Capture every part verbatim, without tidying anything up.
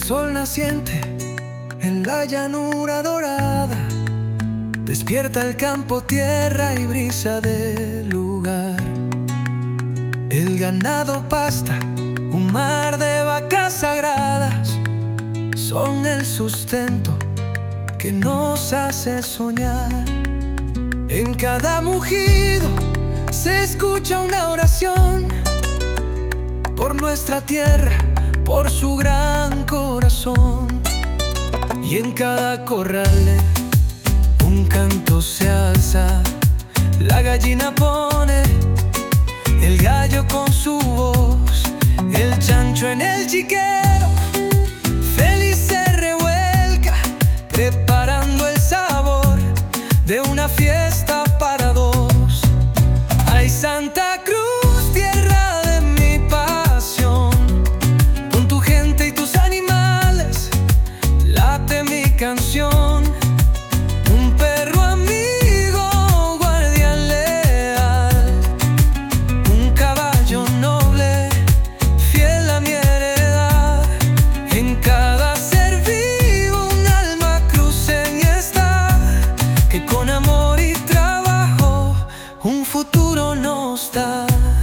sol naciente en la llanura dorada despierta el campo, tierra y brisa del lugar. El ganado pasta, un mar de vacas sagradas son el sustento que nos hace soñar. En cada mugido se escucha una oración por nuestra tierra, por su gran corazón. Y en cada corral un canto se alza, la gallina pone el gallo con su voz, el chancho en el chiquero feliz se revuelca, preparando el sabor de una fiesta para dos. Ay, Santa Cruz, tierra de mi pasión, con tu gente y tus animales late mi canción. Un perro amigo, guardián leal, un caballo noble, fiel a mi heredad. En cada ser vivo un alma cruceña está, que con amor y trabajo un futuro nos da.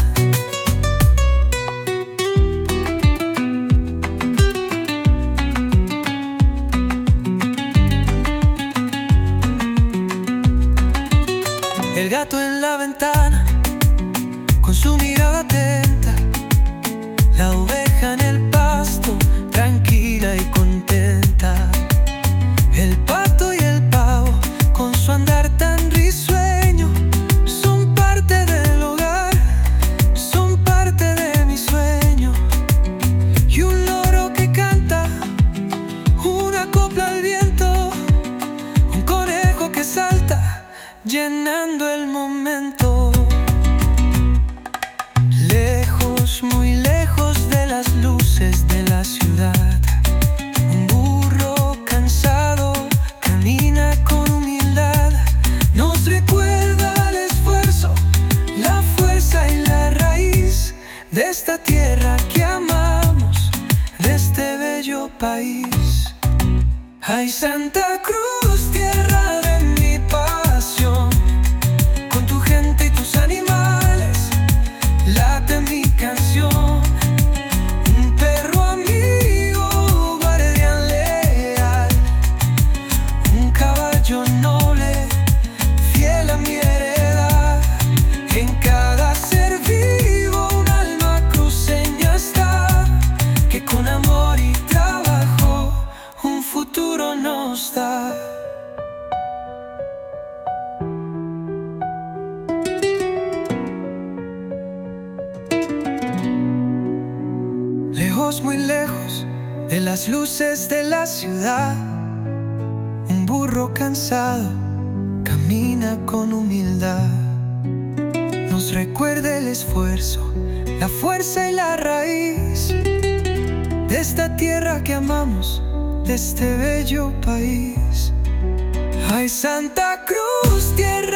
El gato en la ventana, con su mirada atenta, la oveja en el pasto, tranquila y contenta. El pato y el pavo, con su andar tan risueño, son parte del hogar, son parte de mi sueño. Y un loro que canta una copla al viento, un conejo que salta llenando el momento. Lejos, muy lejos de las luces de la ciudad, un burro cansado camina con humildad. Nos recuerda el esfuerzo, la fuerza y la raíz de esta tierra que amamos, de este bello país. Ay, Santa Cruz, tierra de mi pasión, con tu gente y tus animales late mi canción. Un perro amigo, guardián leal, un caballo noble, fiel a mi heredad. En cada ser vivo un alma cruceña está, que con amor y trabajo un futuro nos da. Lejos, muy lejos de las luces de la ciudad, un burro cansado camina con humildad. Nos recuerda el esfuerzo, la fuerza y la raíz de esta tierra que amamos, de este bello país. Ay, Santa Cruz, tierra